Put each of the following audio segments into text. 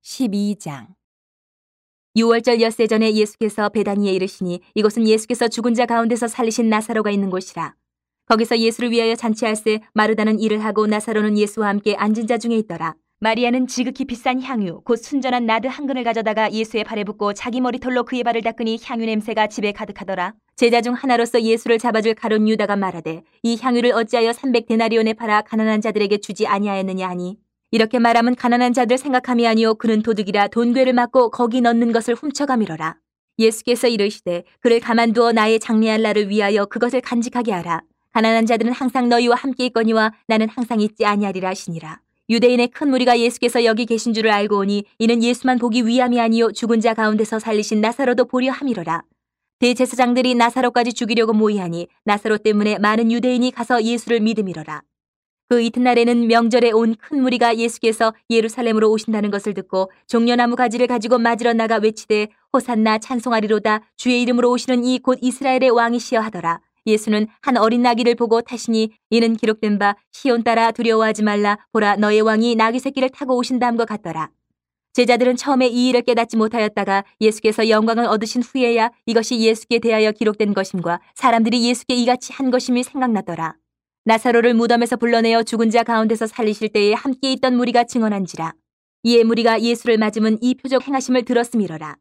12장. 유월절 엿새 전에 예수께서 베다니에 이르시니 이곳은 예수께서 죽은 자 가운데서 살리신 나사로가 있는 곳이라. 거기서 예수를 위하여 잔치할새 마르다는 일을 하고 나사로는 예수와 함께 앉은 자 중에 있더라. 마리아는 지극히 비싼 향유 곧 순전한 나드 한 근을 가져다가 예수의 발에 붓고 자기 머리털로 그의 발을 닦으니 향유 냄새가 집에 가득하더라. 제자 중 하나로서 예수를 잡아줄 가룟 유다가 말하되 이 향유를 어찌하여 300데나리온에 팔아 가난한 자들에게 주지 아니하였느냐 하니, 이렇게 말하면 가난한 자들 생각함이 아니요 그는 도둑이라 돈괴를 맞고 거기 넣는 것을 훔쳐가미러라. 예수께서 이르시되 그를 가만두어 나의 장래할 날을 위하여 그것을 간직하게 하라. 가난한 자들은 항상 너희와 함께 있거니와 나는 항상 있지 아니하리라 하시니라. 유대인의 큰 무리가 예수께서 여기 계신 줄을 알고 오니 이는 예수만 보기 위함이 아니요 죽은 자 가운데서 살리신 나사로도 보려 함이로라. 대제사장들이 나사로까지 죽이려고 모의하니 나사로 때문에 많은 유대인이 가서 예수를 믿음이로라. 그 이튿날에는 명절에 온 큰 무리가 예수께서 예루살렘으로 오신다는 것을 듣고 종려나무 가지를 가지고 맞으러 나가 외치되 호산나 찬송하리로다 주의 이름으로 오시는 이 곧 이스라엘의 왕이시여 하더라. 예수는 한 어린 나귀를 보고 타시니 이는 기록된 바 시온 따라 두려워하지 말라 보라 너의 왕이 나귀 새끼를 타고 오신다함과 같더라. 제자들은 처음에 이 일을 깨닫지 못하였다가 예수께서 영광을 얻으신 후에야 이것이 예수께 대하여 기록된 것임과 사람들이 예수께 이같이 한 것임이 생각났더라. 나사로를 무덤에서 불러내어 죽은 자 가운데서 살리실 때에 함께 있던 무리가 증언한지라. 이에 무리가 예수를 맞으면 이 표적 행하심을 들었음이러라.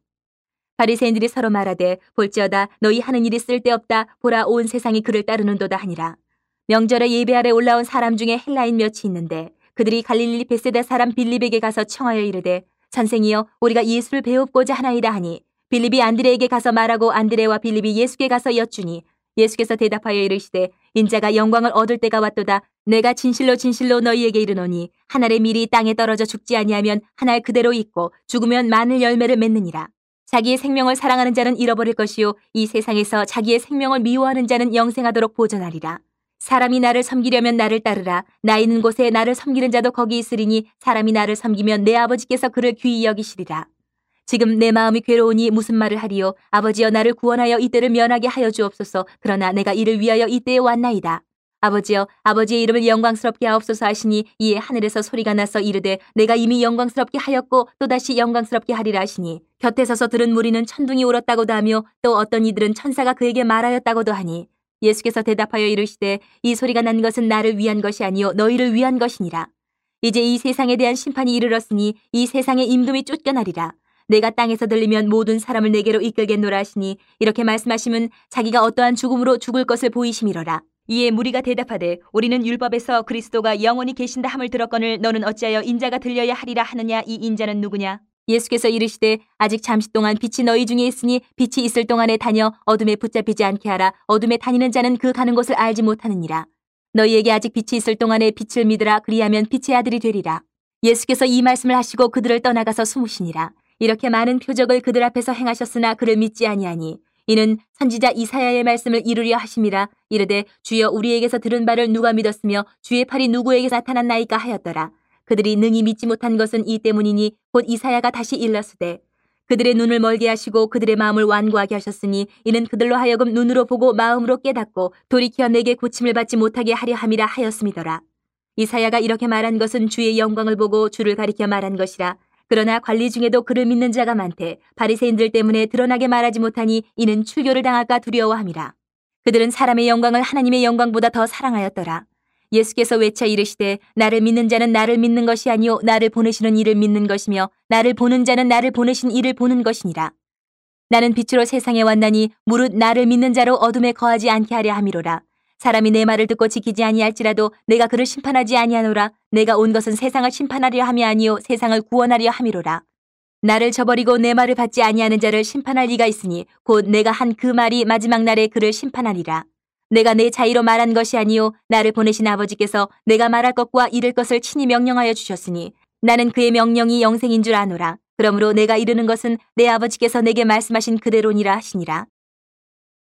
바리새인들이 서로 말하되 볼지어다 너희 하는 일이 쓸데없다 보라 온 세상이 그를 따르는도다 하니라. 명절에 예배하러 올라온 사람 중에 헬라인 몇이 있는데 그들이 갈릴리 베세다 사람 빌립에게 가서 청하여 이르되 선생이여 우리가 예수를 배웁고자 하나이다 하니, 빌립이 안드레에게 가서 말하고 안드레와 빌립이 예수께 가서 여쭈니 예수께서 대답하여 이르시되 인자가 영광을 얻을 때가 왔도다. 내가 진실로 진실로 너희에게 이르노니 한 알의 밀이 땅에 떨어져 죽지 아니하면 한 알 그대로 있고 죽으면 많은 열매를 맺느니라. 자기의 생명을 사랑하는 자는 잃어버릴 것이요 이 세상에서 자기의 생명을 미워하는 자는 영생하도록 보존하리라. 사람이 나를 섬기려면 나를 따르라. 나 있는 곳에 나를 섬기는 자도 거기 있으리니 사람이 나를 섬기면 내 아버지께서 그를 귀히 여기시리라. 지금 내 마음이 괴로우니 무슨 말을 하리요. 아버지여 나를 구원하여 이때를 면하게 하여 주옵소서. 그러나 내가 이를 위하여 이때에 왔나이다. 아버지여 아버지의 이름을 영광스럽게 하옵소서 하시니 이에 하늘에서 소리가 나서 이르되 내가 이미 영광스럽게 하였고 또다시 영광스럽게 하리라 하시니, 곁에 서서 들은 무리는 천둥이 울었다고도 하며 또 어떤 이들은 천사가 그에게 말하였다고도 하니, 예수께서 대답하여 이르시되 이 소리가 난 것은 나를 위한 것이 아니요 너희를 위한 것이니라. 이제 이 세상에 대한 심판이 이르렀으니 이 세상의 임금이 쫓겨나리라. 내가 땅에서 들리면 모든 사람을 내게로 이끌겠노라 하시니, 이렇게 말씀하시면 자기가 어떠한 죽음으로 죽을 것을 보이심이로라. 이에 무리가 대답하되 우리는 율법에서 그리스도가 영원히 계신다 함을 들었거늘 너는 어찌하여 인자가 들려야 하리라 하느냐. 이 인자는 누구냐. 예수께서 이르시되 아직 잠시 동안 빛이 너희 중에 있으니 빛이 있을 동안에 다녀 어둠에 붙잡히지 않게 하라. 어둠에 다니는 자는 그 가는 곳을 알지 못하느니라. 너희에게 아직 빛이 있을 동안에 빛을 믿으라. 그리하면 빛의 아들이 되리라. 예수께서 이 말씀을 하시고 그들을 떠나가서 숨으시니라. 이렇게 많은 표적을 그들 앞에서 행하셨으나 그를 믿지 아니하니, 이는 선지자 이사야의 말씀을 이루려 하심이라. 이르되 주여 우리에게서 들은 바를 누가 믿었으며 주의 팔이 누구에게 나타났나이까 하였더라. 그들이 능히 믿지 못한 것은 이 때문이니 곧 이사야가 다시 일렀으되 그들의 눈을 멀게 하시고 그들의 마음을 완고하게 하셨으니 이는 그들로 하여금 눈으로 보고 마음으로 깨닫고 돌이켜 내게 고침을 받지 못하게 하려 함이라 하였음이더라. 이사야가 이렇게 말한 것은 주의 영광을 보고 주를 가리켜 말한 것이라. 그러나 관리 중에도 그를 믿는 자가 많되 바리새인들 때문에 드러나게 말하지 못하니 이는 출교를 당할까 두려워함이라. 그들은 사람의 영광을 하나님의 영광보다 더 사랑하였더라. 예수께서 외쳐 이르시되 나를 믿는 자는 나를 믿는 것이 아니요 나를 보내시는 이를 믿는 것이며 나를 보는 자는 나를 보내신 이를 보는 것이니라. 나는 빛으로 세상에 왔나니 무릇 나를 믿는 자로 어둠에 거하지 않게 하려 함이로라. 사람이 내 말을 듣고 지키지 아니할지라도 내가 그를 심판하지 아니하노라. 내가 온 것은 세상을 심판하려 함이 아니요 세상을 구원하려 함이로라. 나를 저버리고 내 말을 받지 아니하는 자를 심판할 이가 있으니 곧 내가 한 그 말이 마지막 날에 그를 심판하리라. 내가 내 자의로 말한 것이 아니요 나를 보내신 아버지께서 내가 말할 것과 이를 것을 친히 명령하여 주셨으니 나는 그의 명령이 영생인 줄 아노라. 그러므로 내가 이르는 것은 내 아버지께서 내게 말씀하신 그대로니라 하시니라.